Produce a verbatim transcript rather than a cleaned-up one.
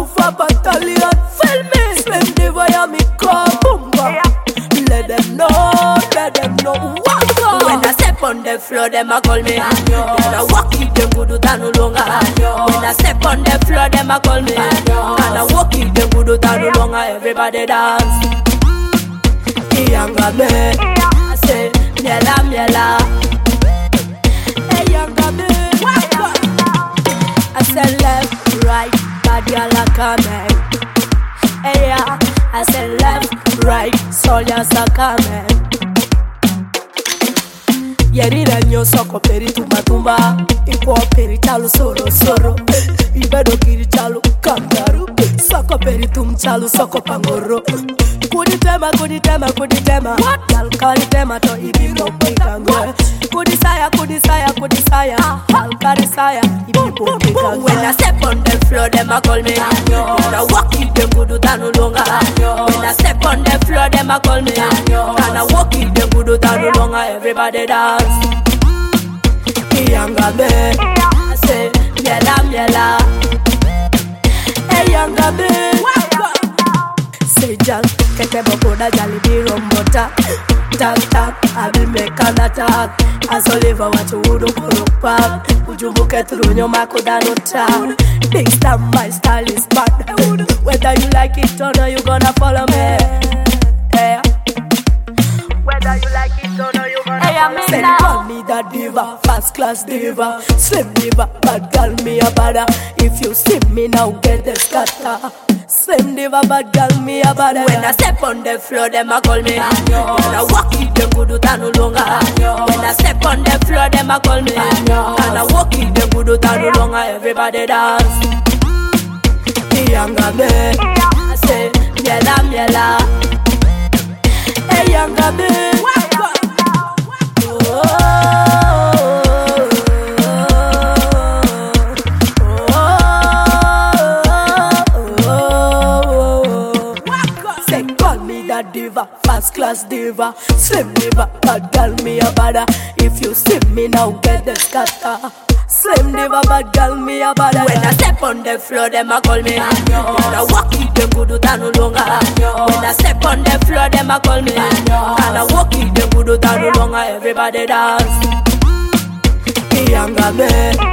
for battalion. Feel me, Slim Diva, ya me call Boomba. Let them know, let them know. Waka. When I step on the floor, them a call me. When I walk it, them go do that no longer. When I step on the floor, them a call me. And I walk it, them go do that no longer. Everybody dance. Younger me, I say, miela miela. Hey, younger me, I say left, right, bad girl a coming. Hey, yeah, I say left, right, soldiers are coming. Yerira nyo soko peri tumba tumba. Ipo peri chalu soro soro. Ibedo kiri chalu kangaru. Soko peri tum chalu soko pangoro. Kudi tema, kudi tema, kudi tema. Gal kari tema to ibi bombi kangwe. Kudi saya, kudi saya, kudi saya. Gal kari saya, ibi bombi kangwe. When I step on the floor, them a call me. When I walk it, them go do that no longer. When I step on the floor, them a call me. And I walk it, them go do that no longer. Everybody dance. Younger me, I say, miela miela. Hey, younger me, say, Jal, get a bokoda, jali be rombota. Tak tak, I will make an attack. As Oliver, what you would do, pop. Would you book it through your makoda no town? Big stamp, my style is bad. Whether you like it or not, you gonna follow me. Yeah. Whether you like it or not, you gonna hey, follow me. Say, call me the diva, first class diva. Slim diva, bad girl, me a bada. If you see me now, get the scatter. Slim diva, bad girl, me a bada. When I step on the floor, them a call me. When I walk it, them go do that no longer. When I step on the floor, them a call me. And I walk it, them go do that no longer. Everybody dance. Younger me, I say, miela miela. Hey, younger me, oh, oh, oh. Say, call me the diva, first class diva. Slim diva, bad girl, me a bada. If you see me now, get the scatter. Slim diva, bad girl, me a bada. When I step on the floor, them a call me. When I walk it, them go do that no longer. When I step on the floor, them a call me. And I walk it, them go do that no longer. Everybody dance. Younger me,